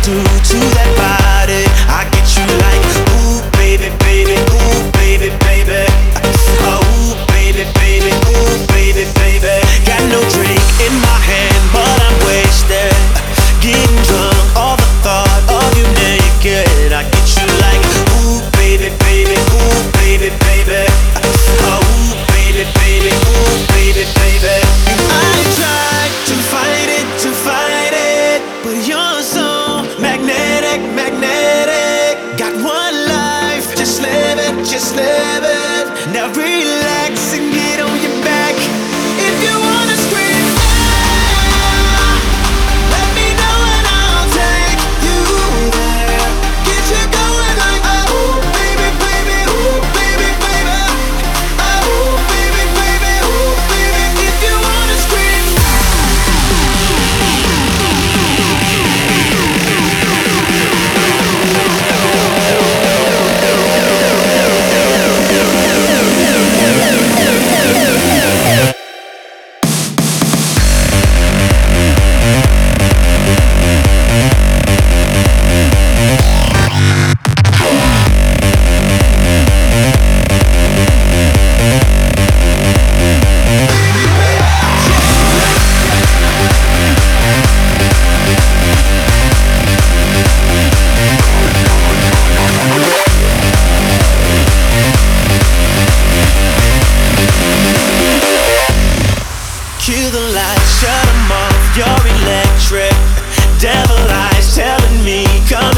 do to that body. I get you like, ooh, baby, baby, ooh, baby, baby. Oh, ooh, baby, baby, ooh, baby, baby. Got no drink in my hand, but I'm wasted. Getting drunk, all the thought of you naked. I get you like, ooh, baby, baby, ooh, baby, baby. Oh, ooh, baby, baby, ooh, baby, baby. And I tried to fight it, but you're so magnetic, magnetic. Got one life, just live it, just live it. Now relax and get on your back. If you wanna scream, ah, let me know and I'll take you there. Get you going like, oh, baby, baby, ooh, baby, baby. Oh, baby, baby, ooh, baby. If you wanna scream, kill the lights, shut 'em off, you're electric. Devil eyes telling me, come